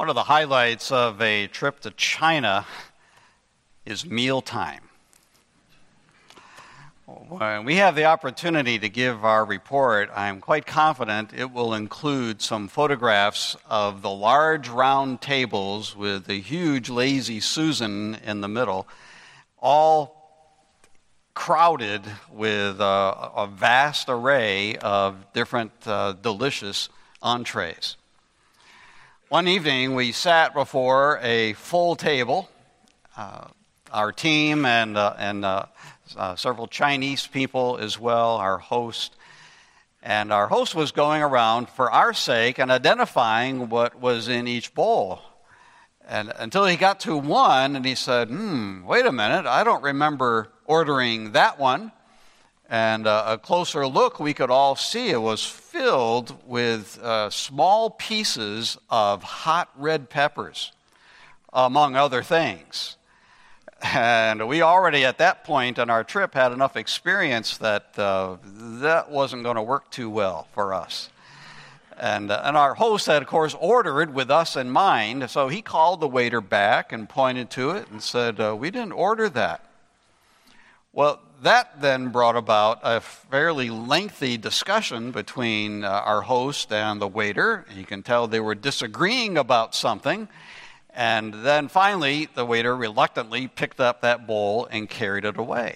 One of the highlights of a trip to China is mealtime. When we have the opportunity to give our report, I'm quite confident it will include some photographs of the large round tables with the huge lazy Susan in the middle, all crowded with a vast array of different delicious entrees. One evening, we sat before a full table, our team and several Chinese people as well, our host. And our host was going around for our sake and identifying what was in each bowl. And until he got to one, and he said, wait a minute, I don't remember ordering that one. And a closer look, we could all see it was filled with small pieces of hot red peppers, among other things. And we already at that point in our trip had enough experience that that wasn't going to work too well for us. And our host had, of course, ordered with us in mind, so he called the waiter back and pointed to it and said, we didn't order that. Well, that then brought about a fairly lengthy discussion between our host and the waiter. You can tell they were disagreeing about something. And then finally, the waiter reluctantly picked up that bowl and carried it away.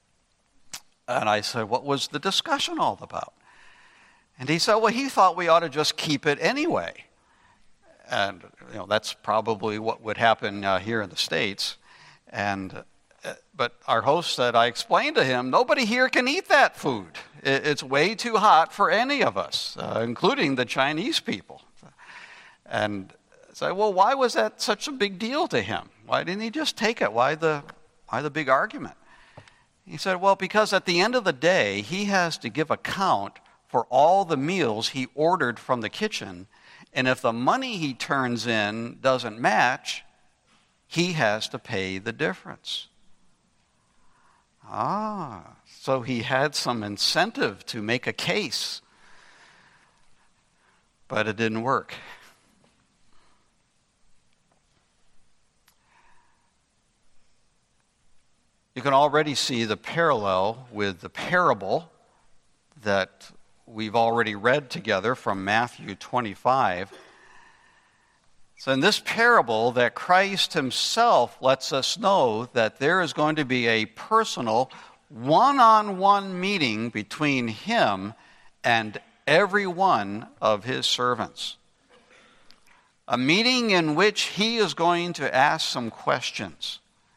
And I said, what was the discussion all about? And he said, well, he thought we ought to just keep it anyway. And, that's probably what would happen here in the States. But our host said, I explained to him, nobody here can eat that food. It's way too hot for any of us, including the Chinese people. And I said, well, why was that such a big deal to him? Why didn't he just take it? Why the big argument? He said, well, because at the end of the day, he has to give account for all the meals he ordered from the kitchen, and if the money he turns in doesn't match, he has to pay the difference. So he had some incentive to make a case, but it didn't work. You can already see the parallel with the parable that we've already read together from Matthew 25. So in this parable that Christ himself lets us know that there is going to be a personal one-on-one meeting between him and every one of his servants. A meeting in which he is going to ask some questions.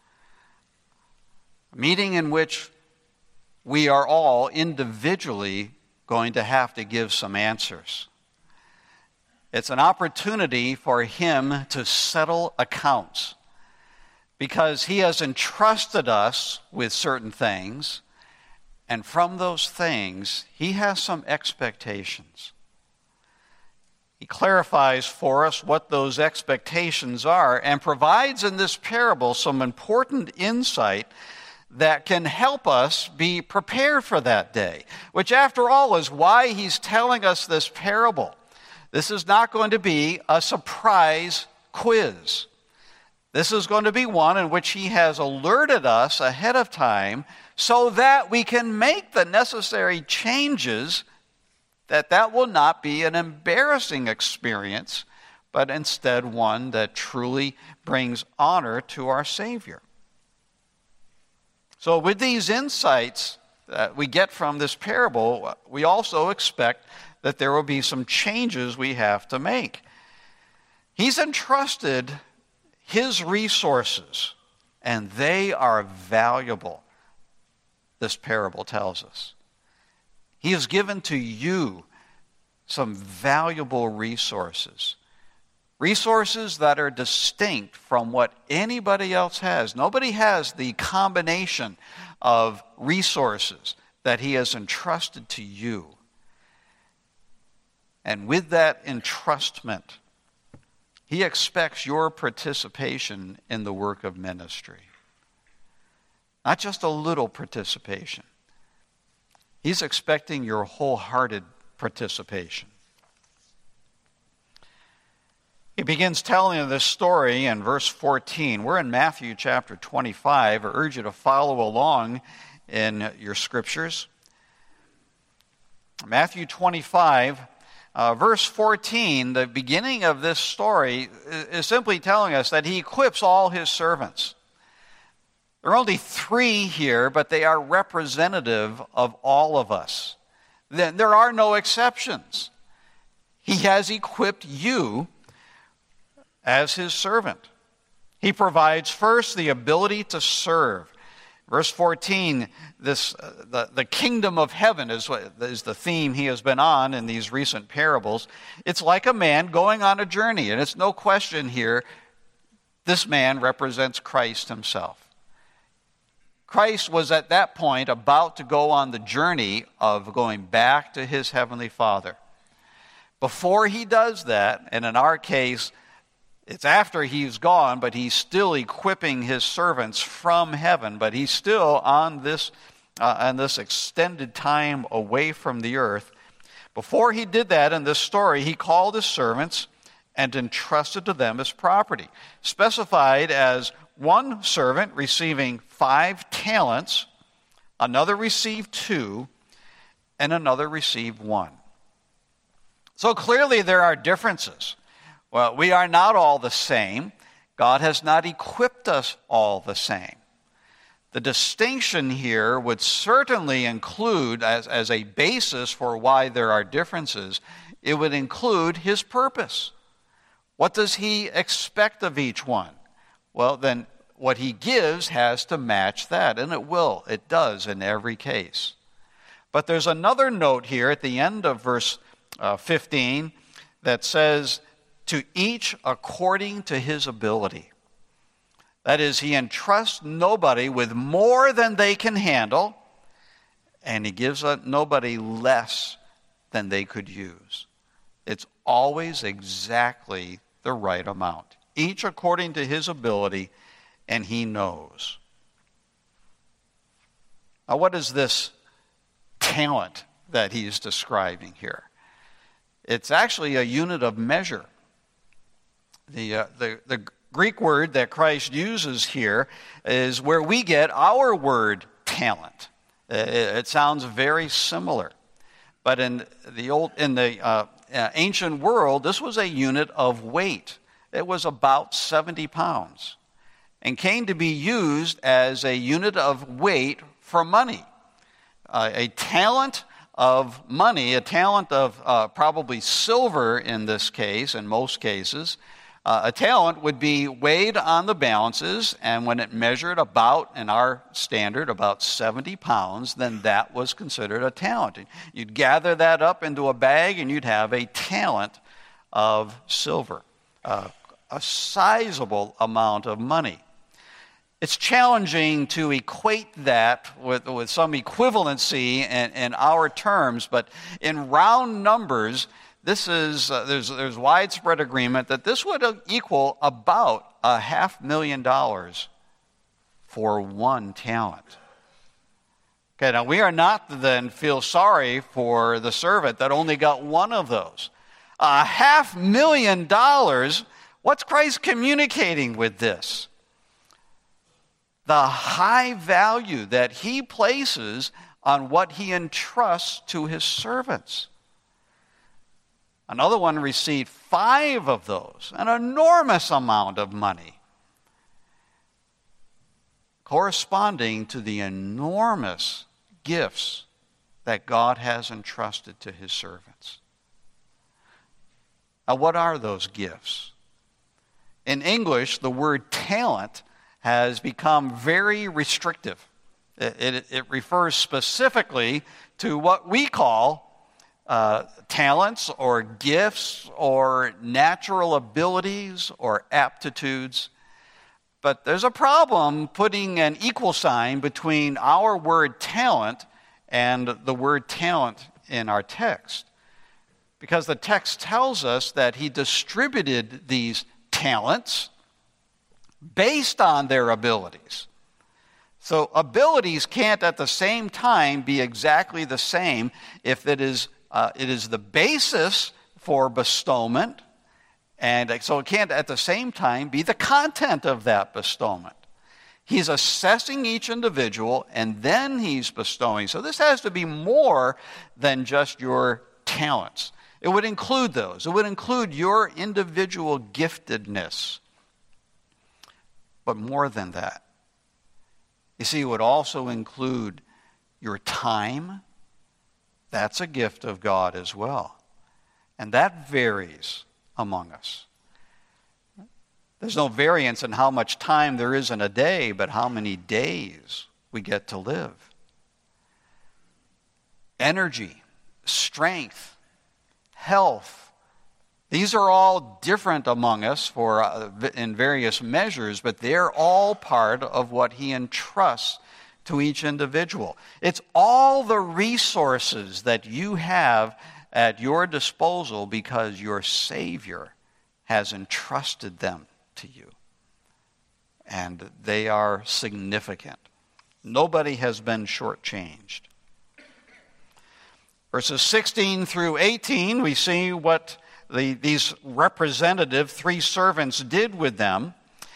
A meeting in which we are all individually going to have to give some answers. It's an opportunity for him to settle accounts because he has entrusted us with certain things, and from those things, he has some expectations. He clarifies for us what those expectations are and provides in this parable some important insight that can help us be prepared for that day, which after all is why he's telling us this parable. This is not going to be a surprise quiz. This is going to be one in which he has alerted us ahead of time so that we can make the necessary changes, that will not be an embarrassing experience, but instead one that truly brings honor to our Savior. So with these insights that we get from this parable, we also expect that there will be some changes we have to make. He's entrusted his resources, and they are valuable, this parable tells us. He has given to you some valuable resources. Resources that are distinct from what anybody else has. Nobody has the combination of resources that he has entrusted to you. And with that entrustment, he expects your participation in the work of ministry. Not just a little participation. He's expecting your wholehearted participation. He begins telling this story in verse 14. We're in Matthew chapter 25. I urge you to follow along in your scriptures. Matthew 25, verse 14, the beginning of this story is simply telling us that he equips all his servants. There are only 3 here, but they are representative of all of us. There are no exceptions. He has equipped you as his servant. He provides first the ability to serve. Verse 14, the kingdom of heaven is the theme he has been on in these recent parables. It's like a man going on a journey, and it's no question here, this man represents Christ himself. Christ was at that point about to go on the journey of going back to his heavenly Father. Before he does that, and in our case, it's after he's gone, but he's still equipping his servants from heaven, but he's still on this extended time away from the earth. Before he did that in this story, he called his servants and entrusted to them his property, specified as one servant receiving 5 talents, another received 2, and another received 1. So clearly there are differences. Well, we are not all the same. God has not equipped us all the same. The distinction here would certainly include, as a basis for why there are differences, it would include his purpose. What does he expect of each one? Well, then what he gives has to match that, and it will. It does in every case. But there's another note here at the end of verse 15 that says, to each according to his ability. That is, he entrusts nobody with more than they can handle, and he gives nobody less than they could use. It's always exactly the right amount. Each according to his ability, and he knows. Now, what is this talent that he's describing here? It's actually a unit of measure. The Greek word that Christ uses here is where we get our word talent. It sounds very similar. But in the ancient world, this was a unit of weight. It was about 70 pounds and came to be used as a unit of weight for money. A talent of money, a talent of probably silver in this case, in most cases, a talent would be weighed on the balances, and when it measured about, in our standard, about 70 pounds, then that was considered a talent. You'd gather that up into a bag, and you'd have a talent of silver, a sizable amount of money. It's challenging to equate that with some equivalency in our terms, but in round numbers, there's widespread agreement that this would equal about $500,000 for 1 talent. Okay, now we are not to then feel sorry for the servant that only got 1 of those. $500,000, what's Christ communicating with this? The high value that he places on what he entrusts to his servants. Another one received 5 of those, an enormous amount of money, corresponding to the enormous gifts that God has entrusted to his servants. Now, what are those gifts? In English, the word talent has become very restrictive. It refers specifically to what we call talents or gifts or natural abilities or aptitudes. But there's a problem putting an equal sign between our word talent and the word talent in our text. Because the text tells us that he distributed these talents based on their abilities. So abilities can't at the same time be exactly the same if it is the basis for bestowment And so it can't at the same time be the content of that bestowment. He's assessing each individual and then he's bestowing. So this has to be more than just your talents. It would include those. It would include your individual giftedness. But more than that. You see, it would also include your time. That's a gift of God as well. And that varies among us. There's no variance in how much time there is in a day, but how many days we get to live. Energy, strength, health. These are all different among us in various measures, but they're all part of what he entrusts to each individual. It's all the resources that you have at your disposal because your Savior has entrusted them to you. And they are significant. Nobody has been shortchanged. Verses 16 through 18, we see what these representative 3 servants did with them.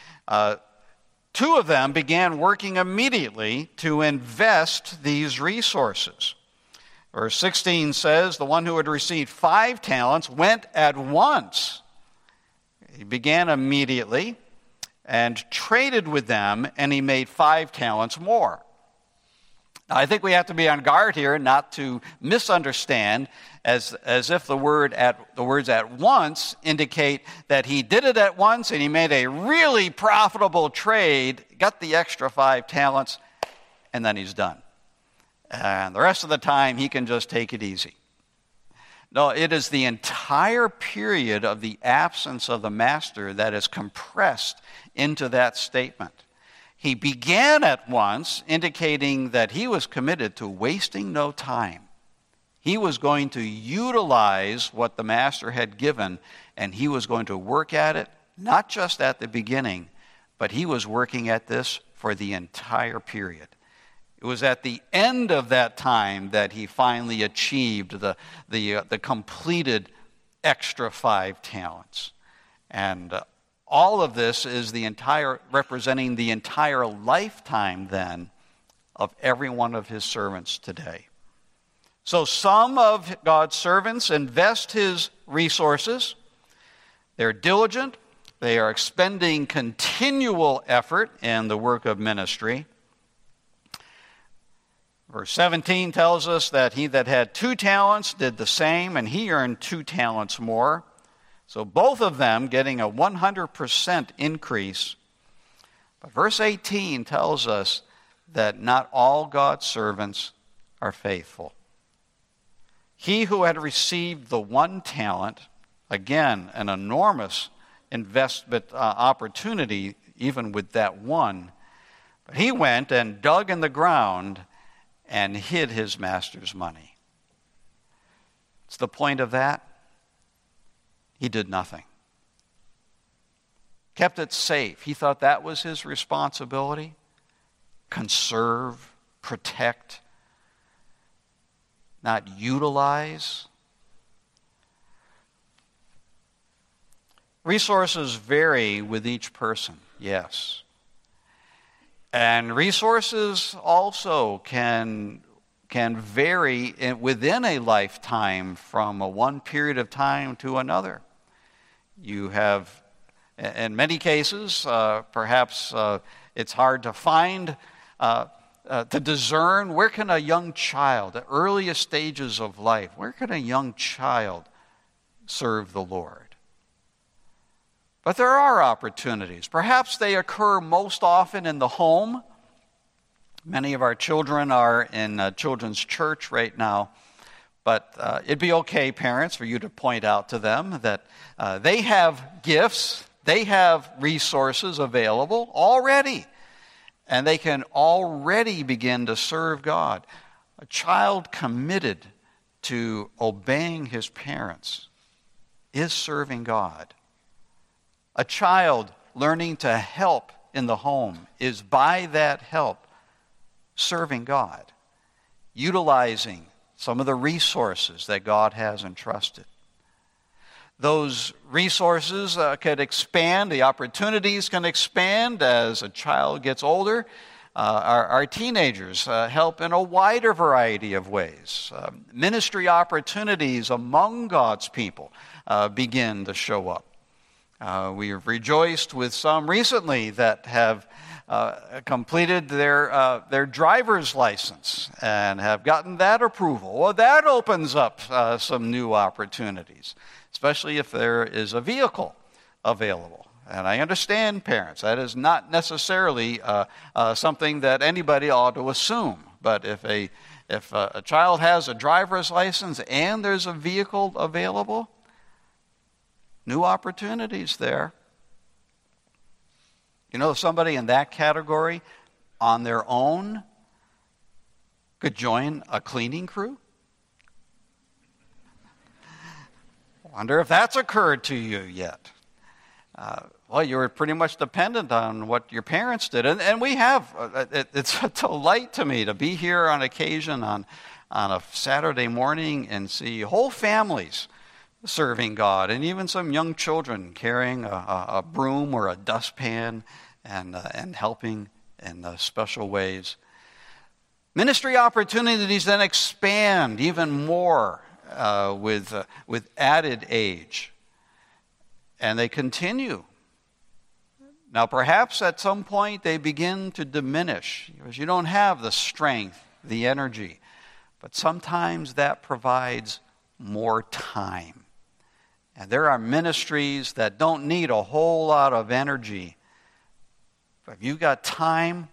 2 of them began working immediately to invest these resources. Verse 16 says, the one who had received 5 talents went at once. He began immediately and traded with them, and he made 5 talents more. Now, I think we have to be on guard here not to misunderstand as if the words at once indicate that he did it at once and he made a really profitable trade, got the extra 5 talents, and then he's done. And the rest of the time, he can just take it easy. No, it is the entire period of the absence of the master that is compressed into that statement. He began at once, indicating that he was committed to wasting no time. He was going to utilize what the master had given, and he was going to work at it, not just at the beginning, but he was working at this for the entire period. It was at the end of that time that he finally achieved the completed extra 5 talents. And all of this is representing the entire lifetime then of every one of his servants today. So some of God's servants invest his resources. They're diligent. They are expending continual effort in the work of ministry. Verse 17 tells us that he that had 2 talents did the same, and he earned 2 talents more. So both of them getting a 100% increase. But verse 18 tells us that not all God's servants are faithful. He who had received the 1 talent, again, an enormous investment opportunity, even with that one, but he went and dug in the ground and hid his master's money. What's the point of that? He did nothing. Kept it safe. He thought that was his responsibility. Conserve, protect, not utilize. Resources vary with each person, yes. And resources also can vary within a lifetime from one period of time to another. You have, in many cases, perhaps it's hard to find, to discern where can a young child, the earliest stages of life, where can a young child serve the Lord? But there are opportunities. Perhaps they occur most often in the home. Many of our children are in children's church right now. But it'd be okay, parents, for you to point out to them that they have gifts, they have resources available already. And they can already begin to serve God. A child committed to obeying his parents is serving God. A child learning to help in the home is by that help serving God, utilizing some of the resources that God has entrusted. Those resources could expand, the opportunities can expand as a child gets older. Our teenagers help in a wider variety of ways. Ministry opportunities among God's people begin to show up. We have rejoiced with some recently that have completed their driver's license and have gotten that approval. Well, that opens up some new opportunities, especially if there is a vehicle available. And I understand, parents, that is not necessarily something that anybody ought to assume. But if a child has a driver's license and there's a vehicle available, new opportunities there. You know, somebody in that category on their own could join a cleaning crew. Wonder if that's occurred to you yet. Well, you were pretty much dependent on what your parents did. And we have. It's a delight to me to be here on occasion on a Saturday morning and see whole families serving God, and even some young children carrying a broom or a dustpan and helping in special ways. Ministry opportunities then expand even more with added age, and they continue. Now, perhaps at some point they begin to diminish because you don't have the strength, the energy, but sometimes that provides more time. And there are ministries that don't need a whole lot of energy. But if you've got time,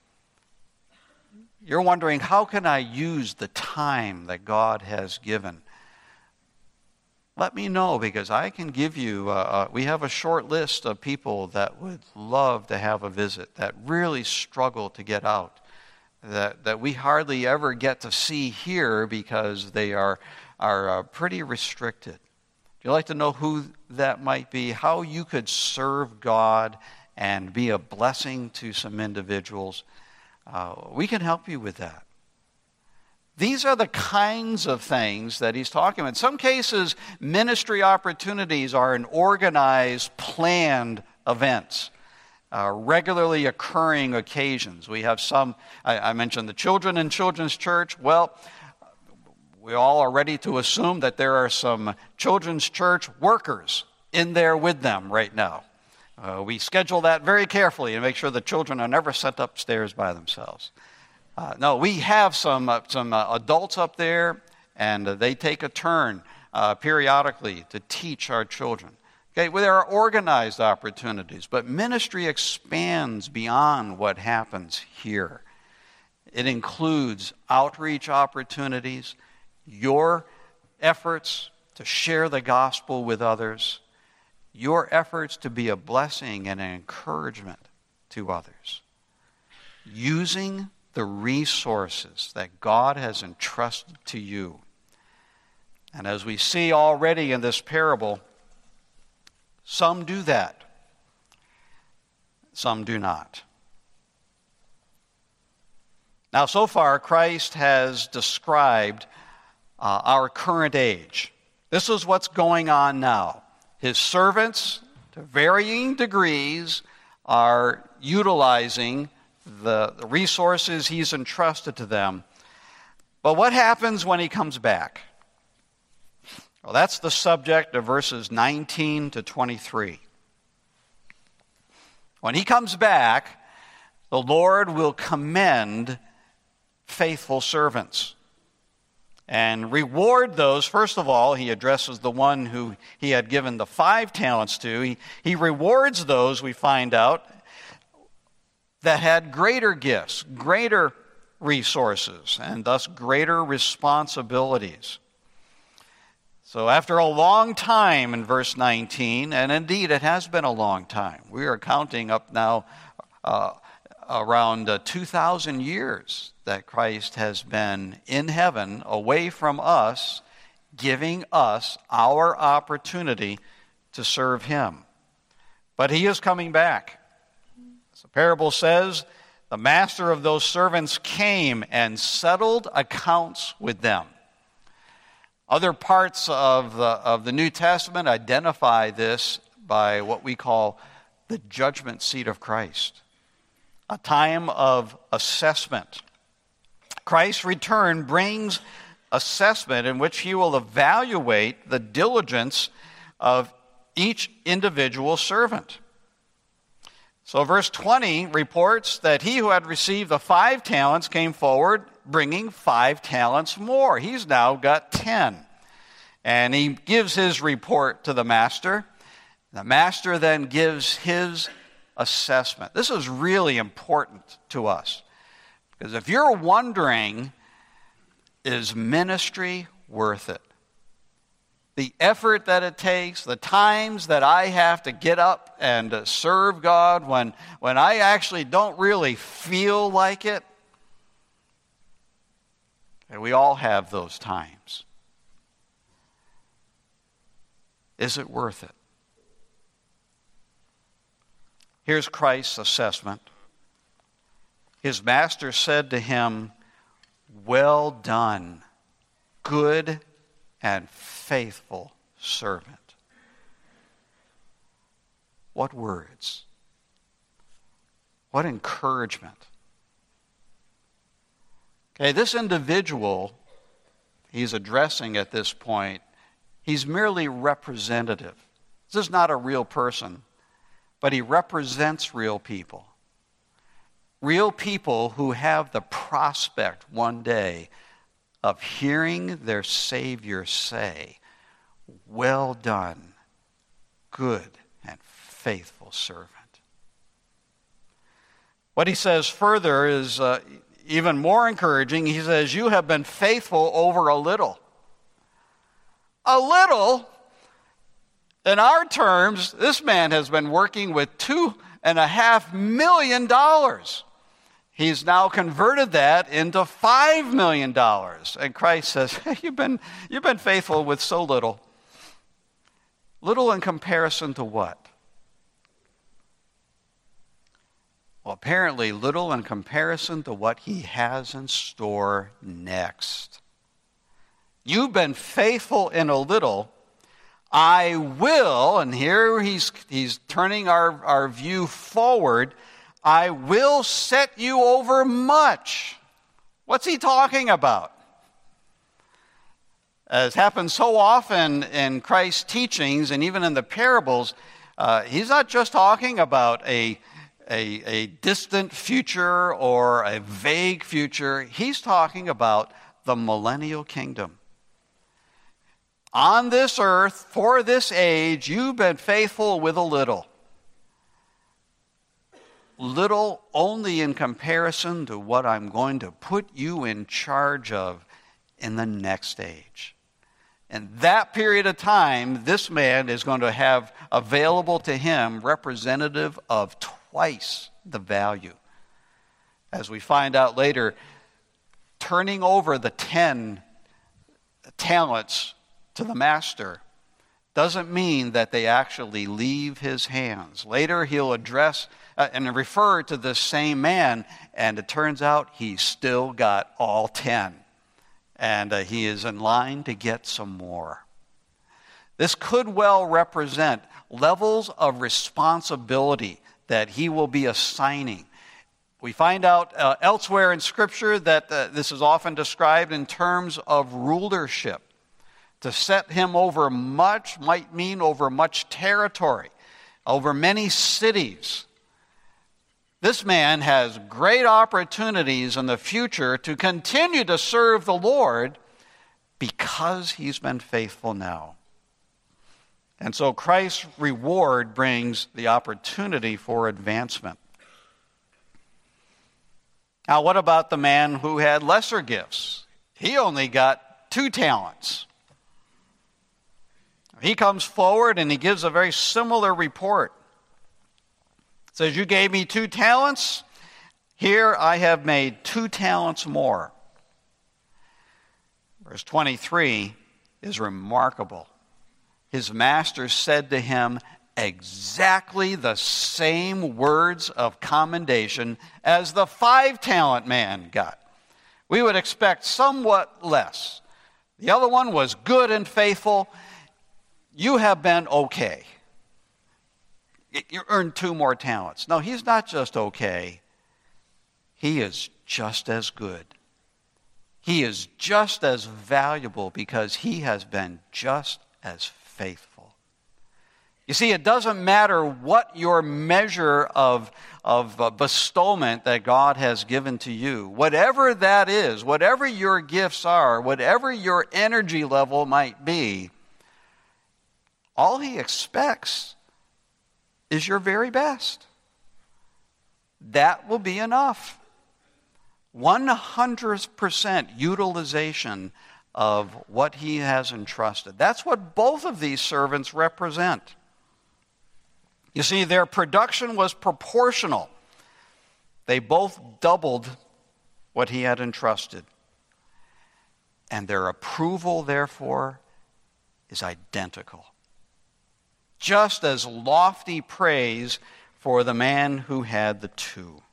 you're wondering, how can I use the time that God has given? Let me know, because I can give you, we have a short list of people that would love to have a visit, that really struggle to get out, that we hardly ever get to see here because they are pretty restricted. If you'd like to know who that might be, how you could serve God and be a blessing to some individuals, we can help you with that. These are the kinds of things that he's talking about. In some cases, ministry opportunities are in organized, planned events, regularly occurring occasions. We have some, I mentioned the children in Children's Church. Well, we all are ready to assume that there are some Children's Church workers in there with them right now. We schedule that very carefully and make sure the children are never sent upstairs by themselves. No, we have some adults up there, and they take a turn periodically to teach our children. Okay, well, there are organized opportunities, but ministry expands beyond what happens here. It includes outreach opportunities, your efforts to share the gospel with others, your efforts to be a blessing and an encouragement to others, using the resources that God has entrusted to you. And as we see already in this parable, some do that, some do not. Now, so far, Christ has described our current age. This is what's going on now. His servants, to varying degrees, are utilizing the resources he's entrusted to them. But what happens when he comes back? Well, that's the subject of verses 19 to 23. When he comes back, the Lord will commend faithful servants and reward those. First of all, he addresses the one who he had given the 5 talents to. He rewards those, we find out, that had greater gifts, greater resources, and thus greater responsibilities. So after a long time in verse 19, and indeed it has been a long time, we are counting up now around 2,000 years that Christ has been in heaven away from us, giving us our opportunity to serve him. But he is coming back. As the parable says, the master of those servants came and settled accounts with them. Other parts of the New Testament identify this by what we call the judgment seat of Christ, a time of assessment. Christ's return brings assessment in which he will evaluate the diligence of each individual servant. So verse 20 reports that he who had received the 5 talents came forward bringing 5 talents more. He's now got 10. And he gives his report to the master. The master then gives his assessment. This is really important to us. Because if you're wondering, is ministry worth it? The effort that it takes, the times that I have to get up and serve God when I actually don't really feel like it. And we all have those times. Is it worth it? Here's Christ's assessment. His master said to him, "Well done, good and faithful servant." What words? What encouragement. Okay, this individual he's addressing at this point, he's merely representative. This is not a real person, but he represents real people. Real people who have the prospect one day of hearing their Savior say, "Well done, good and faithful servant." What he says further is even more encouraging. He says, "You have been faithful over a little." A little? In our terms, this man has been working with $2.5 million. He's now converted that into $5 million. And Christ says, hey, you've been faithful with so little. Little in comparison to what? Well, apparently little in comparison to what he has in store next. You've been faithful in a little. I will, and here he's turning our view forward, I will set you over much. What's he talking about? As happens so often in Christ's teachings and even in the parables, he's not just talking about a distant future or a vague future. He's talking about the millennial kingdom. On this earth, for this age, you've been faithful with a little. Little only in comparison to what I'm going to put you in charge of in the next age. And that period of time, this man is going to have available to him representative of twice the value. As we find out later, turning over the 10 talents to the master doesn't mean that they actually leave his hands. Later he'll address and refer to this same man, and it turns out he's still got all 10. And he is in line to get some more. This could well represent levels of responsibility that he will be assigning. We find out elsewhere in Scripture that this is often described in terms of rulership. To set him over much might mean over much territory, over many cities. This man has great opportunities in the future to continue to serve the Lord because he's been faithful now. And so Christ's reward brings the opportunity for advancement. Now, what about the man who had lesser gifts? He only got 2 talents. He comes forward and he gives a very similar report. It says, "You gave me 2 talents. Here I have made 2 talents more." Verse 23 is remarkable. His master said to him exactly the same words of commendation as the 5-talent man got. We would expect somewhat less. The other one was good and faithful. You have been okay. You earned 2 more talents. No, he's not just okay. He is just as good. He is just as valuable because he has been just as faithful. You see, it doesn't matter what your measure of bestowment that God has given to you. Whatever that is, whatever your gifts are, whatever your energy level might be, all he expects is your very best. That will be enough. 100% utilization of what he has entrusted. That's what both of these servants represent. You see, their production was proportional. They both doubled what he had entrusted. And their approval, therefore, is identical. Just as lofty praise for the man who had the 2.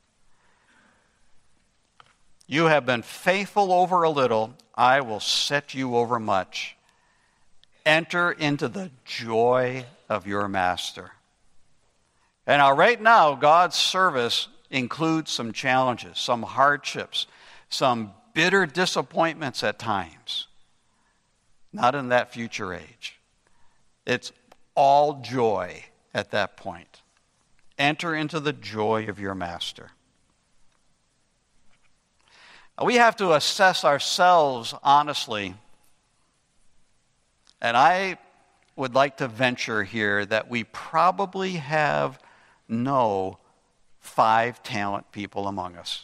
You have been faithful over a little, I will set you over much. Enter into the joy of your master. And now, right now, God's service includes some challenges, some hardships, some bitter disappointments at times. Not in that future age. It's all joy at that point. Enter into the joy of your master. We have to assess ourselves honestly. And I would like to venture here that we probably have no 5-talent people among us.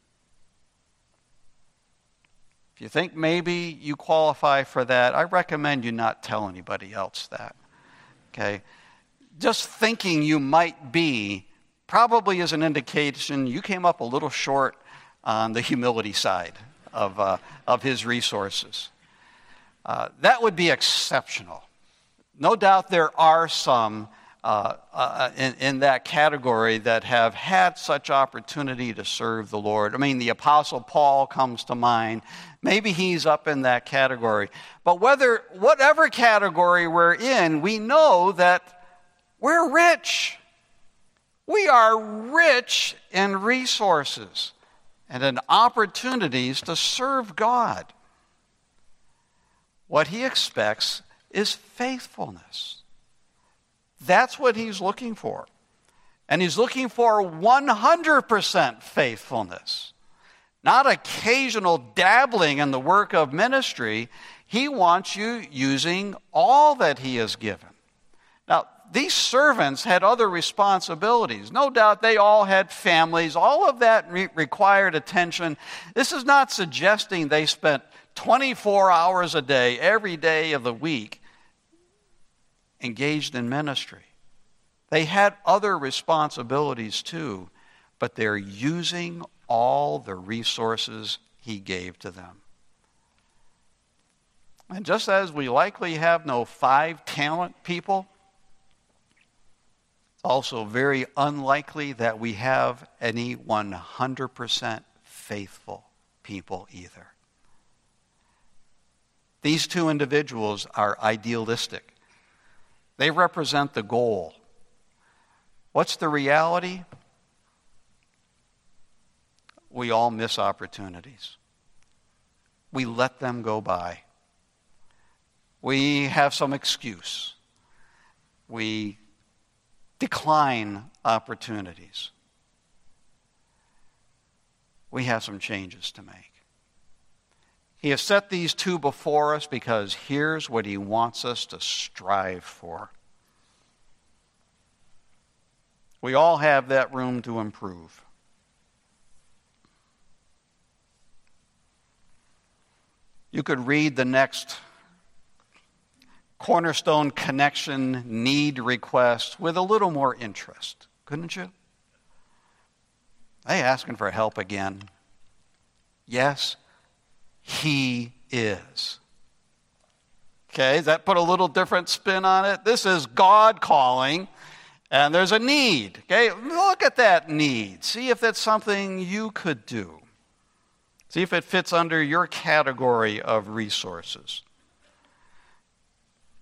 If you think maybe you qualify for that, I recommend you not tell anybody else that. Okay? Just thinking you might be probably is an indication you came up a little short on the humility side of his resources. That would be exceptional. No doubt there are some in that category that have had such opportunity to serve the Lord. I mean, the Apostle Paul comes to mind. Maybe he's up in that category. But whatever category we're in, we know that we're rich. We are rich in resources and in opportunities to serve God. What he expects is faithfulness. That's what he's looking for. And he's looking for 100% faithfulness. Not occasional dabbling in the work of ministry. He wants you using all that he has given. Now, these servants had other responsibilities. No doubt they all had families. All of that required attention. This is not suggesting they spent 24 hours a day, every day of the week, engaged in ministry. They had other responsibilities too, but they're using all the resources he gave to them. And just as we likely have no 5-talent people, it's also very unlikely that we have any 100% faithful people either. These 2 individuals are idealistic. They represent the goal. What's the reality? We all miss opportunities. We let them go by. We have some excuse. We decline opportunities. We have some changes to make. He has set these 2 before us because here's what he wants us to strive for. We all have that room to improve. You could read the next Cornerstone Connection need request with a little more interest, couldn't you? They asking for help again. Yes, he is. Okay, does that put a little different spin on it? This is God calling, and there's a need. Okay, look at that need. See if that's something you could do. See if it fits under your category of resources.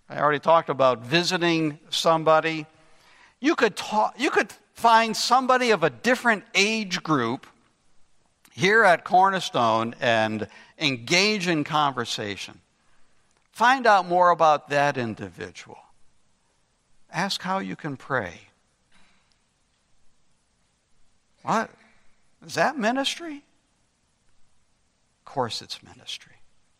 I already talked about visiting somebody. You could find somebody of a different age group here at Cornerstone and engage in conversation. Find out more about that individual. Ask how you can pray. What? Is that ministry? Of course it's ministry.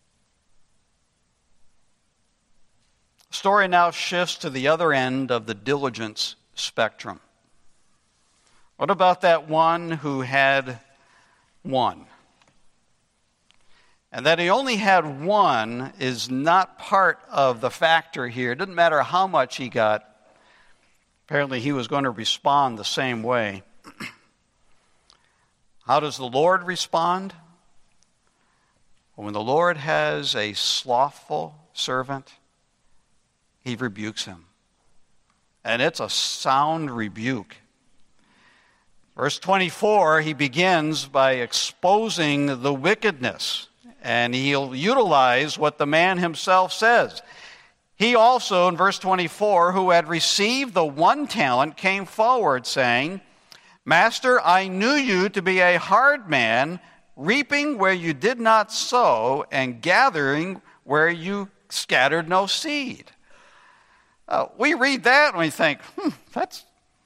The story now shifts to the other end of the diligence spectrum. What about that one who had one? And that he only had one is not part of the factor here. It doesn't matter how much he got. Apparently he was going to respond the same way. How does the Lord respond? When the Lord has a slothful servant, he rebukes him. And it's a sound rebuke. Verse 24, he begins by exposing the wickedness. And he'll utilize what the man himself says. He also, in verse 24, who had received the 1 talent, came forward, saying, Master, I knew you to be a hard man, reaping where you did not sow, and gathering where you scattered no seed. We read that and we think, that's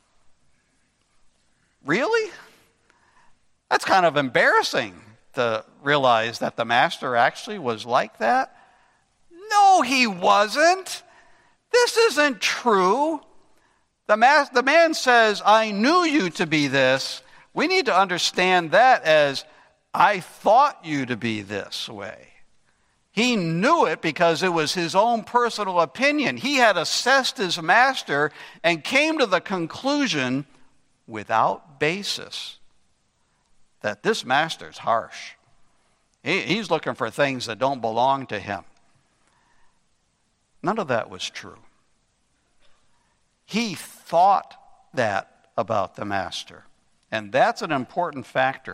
really? That's kind of embarrassing to realize that the master actually was like that. No, he wasn't. This isn't true. The man says, I knew you to be this. We need to understand that as, I thought you to be this way. He knew it because it was his own personal opinion. He had assessed his master and came to the conclusion, without basis, that this master's harsh. He's looking for things that don't belong to him. None of that was true. He thought that about the master. And that's an important factor.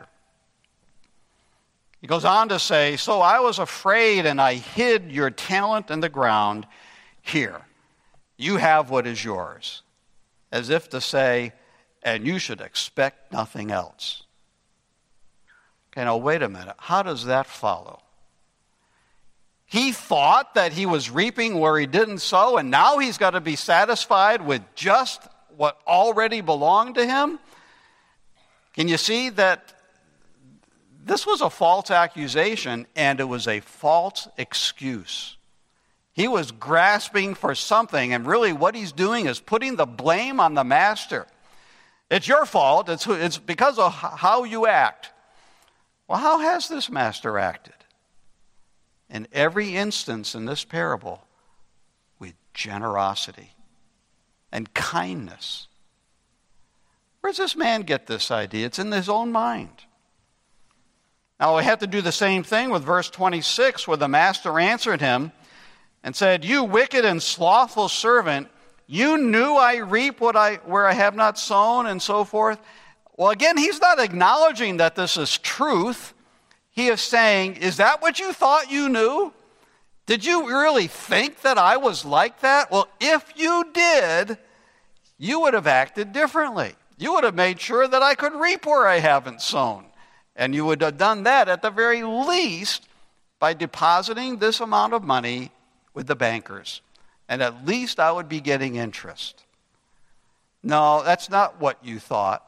He goes on to say, so I was afraid and I hid your talent in the ground. Here, you have what is yours. As if to say, and you should expect nothing else. Okay, now wait a minute. How does that follow? He thought that he was reaping where he didn't sow, and now he's got to be satisfied with just what already belonged to him? Can you see that this was a false accusation and it was a false excuse? He was grasping for something, and really what he's doing is putting the blame on the master. It's your fault. It's because of how you act. Well, how has this master acted? In every instance in this parable, with generosity and kindness. Where does this man get this idea? It's in his own mind. Now, we have to do the same thing with verse 26, where the master answered him and said, you wicked and slothful servant, you knew I reap where I have not sown, and so forth. Well, again, he's not acknowledging that this is truth. He is saying, is that what you thought you knew? Did you really think that I was like that? Well, if you did, you would have acted differently. You would have made sure that I could reap where I haven't sown. And you would have done that at the very least by depositing this amount of money with the bankers. And at least I would be getting interest. No, that's not what you thought.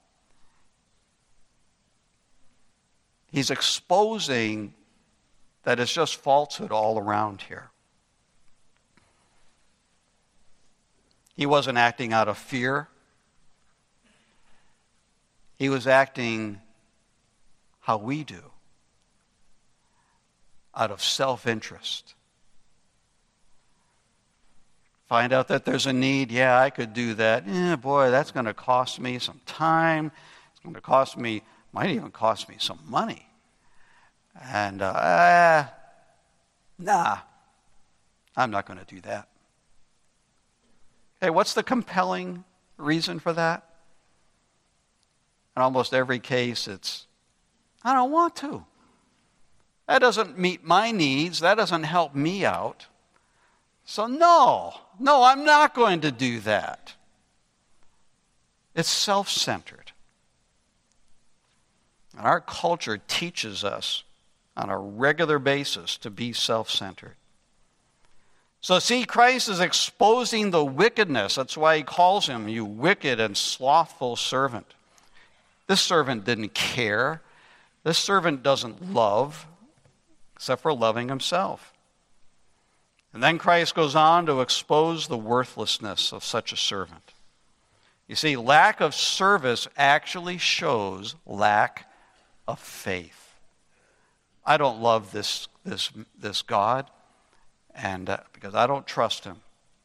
He's exposing that it's just falsehood all around here. He wasn't acting out of fear. He was acting how we do, out of self-interest. Find out that there's a need. Yeah, I could do that. Boy, that's going to cost me some time. It's going to cost me, might even cost me some money. And, nah, I'm not going to do that. Okay, what's the compelling reason for that? In almost every case, it's, I don't want to. That doesn't meet my needs. That doesn't help me out. So no, I'm not going to do that. It's self-centered. And our culture teaches us on a regular basis to be self-centered. So see, Christ is exposing the wickedness. That's why he calls him, you wicked and slothful servant. This servant didn't care. This servant doesn't love, except for loving himself. And then Christ goes on to expose the worthlessness of such a servant. You see, lack of service actually shows lack of faith. I don't love this God, and because I don't trust him.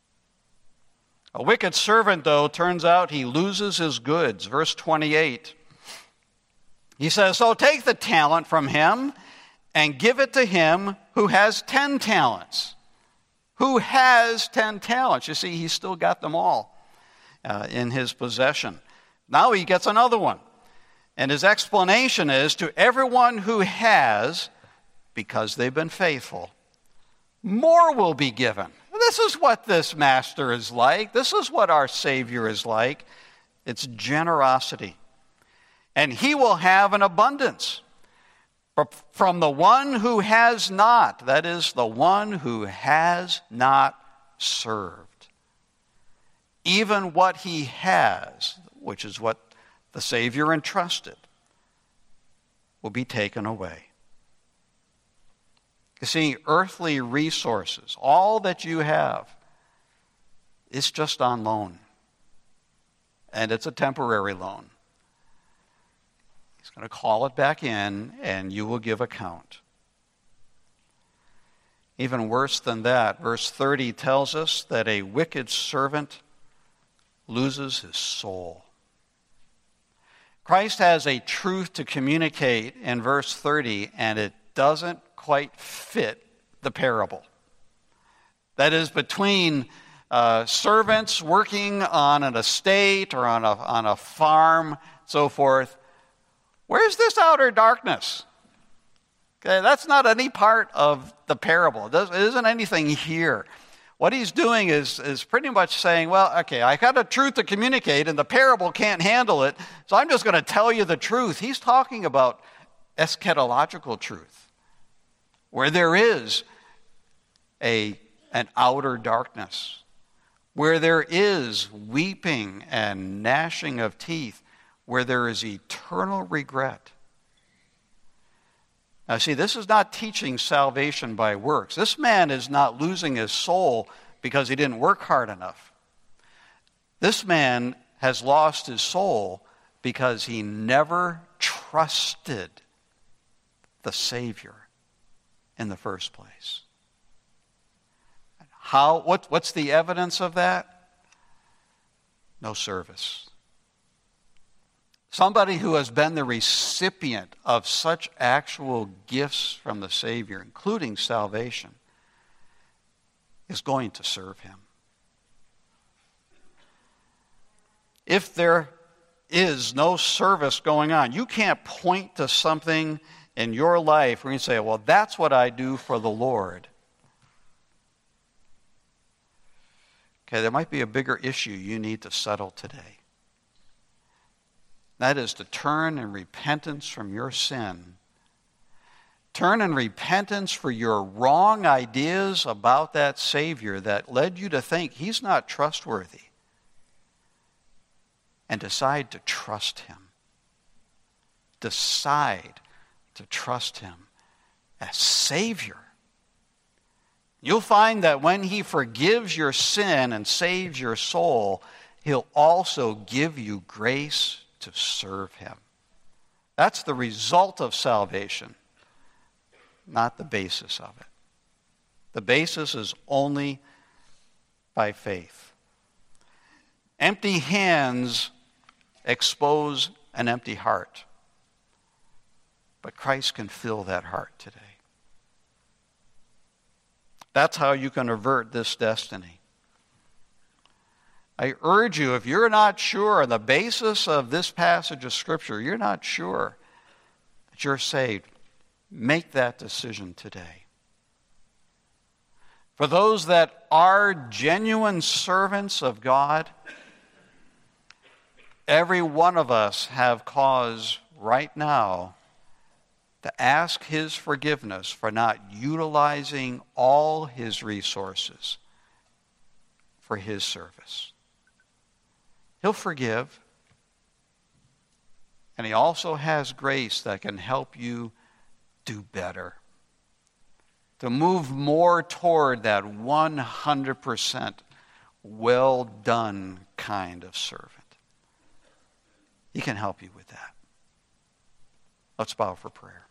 A wicked servant, though, turns out he loses his goods. Verse 28. He says, so take the talent from him and give it to him who has 10 talents. Who has 10 talents? You see, he's still got them all in his possession. Now he gets another one. And his explanation is, to everyone who has, because they've been faithful, more will be given. This is what this master is like. This is what our Savior is like. It's generosity. And he will have an abundance. But from the one who has not, that is, the one who has not served, even what he has, which is what the Savior entrusted, will be taken away. You see, earthly resources, all that you have, is just on loan. And it's a temporary loan. He's going to call it back in, and you will give account. Even worse than that, verse 30 tells us that a wicked servant loses his soul. Christ has a truth to communicate in verse 30, and it doesn't quite fit the parable. That is, between servants working on an estate or on a farm, so forth, where's this outer darkness? Okay, that's not any part of the parable. It isn't anything here. What he's doing is pretty much saying, well, okay, I got a truth to communicate, and the parable can't handle it, so I'm just going to tell you the truth. He's talking about eschatological truth, where there is an outer darkness, where there is weeping and gnashing of teeth, where there is eternal regret. Now see, this is not teaching salvation by works. This man is not losing his soul because he didn't work hard enough. This man has lost his soul because he never trusted the Savior in the first place. What's the evidence of that? No service. Somebody who has been the recipient of such actual gifts from the Savior, including salvation, is going to serve him. If there is no service going on, you can't point to something in your life where you say, well, that's what I do for the Lord. Okay, there might be a bigger issue you need to settle today. That is to turn in repentance from your sin. Turn in repentance for your wrong ideas about that Savior that led you to think he's not trustworthy. And decide to trust him. Decide to trust him as Savior. You'll find that when he forgives your sin and saves your soul, he'll also give you grace to serve him. That's the result of salvation, not the basis of it. The basis is only by faith. Empty hands expose an empty heart, but Christ can fill that heart today. That's how you can avert this destiny. I urge you, if you're not sure on the basis of this passage of Scripture, you're not sure that you're saved, make that decision today. For those that are genuine servants of God, every one of us have cause right now to ask his forgiveness for not utilizing all his resources for his service. He'll forgive, and he also has grace that can help you do better, to move more toward that 100% well done kind of servant. He can help you with that. Let's bow for prayer.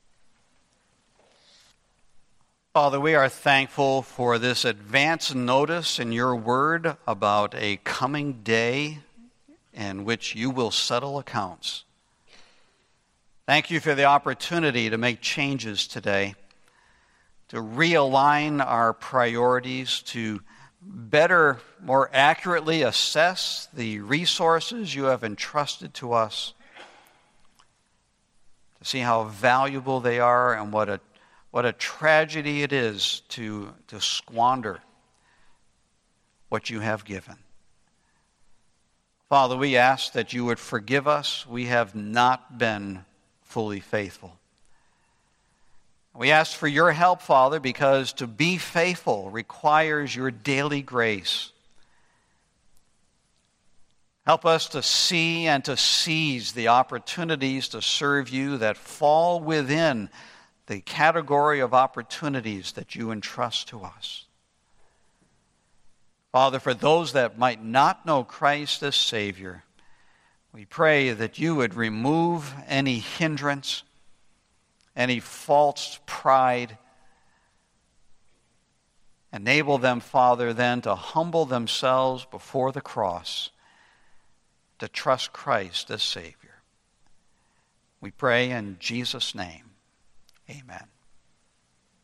Father, we are thankful for this advance notice in your word about a coming day in which you will settle accounts. Thank you for the opportunity to make changes today, to realign our priorities, to better, more accurately assess the resources you have entrusted to us, to see how valuable they are and what a tragedy it is to squander what you have given. Father, we ask that you would forgive us. We have not been fully faithful. We ask for your help, Father, because to be faithful requires your daily grace. Help us to see and to seize the opportunities to serve you that fall within the category of opportunities that you entrust to us. Father, for those that might not know Christ as Savior, we pray that you would remove any hindrance, any false pride. Enable them, Father, then to humble themselves before the cross, to trust Christ as Savior. We pray in Jesus' name. Amen.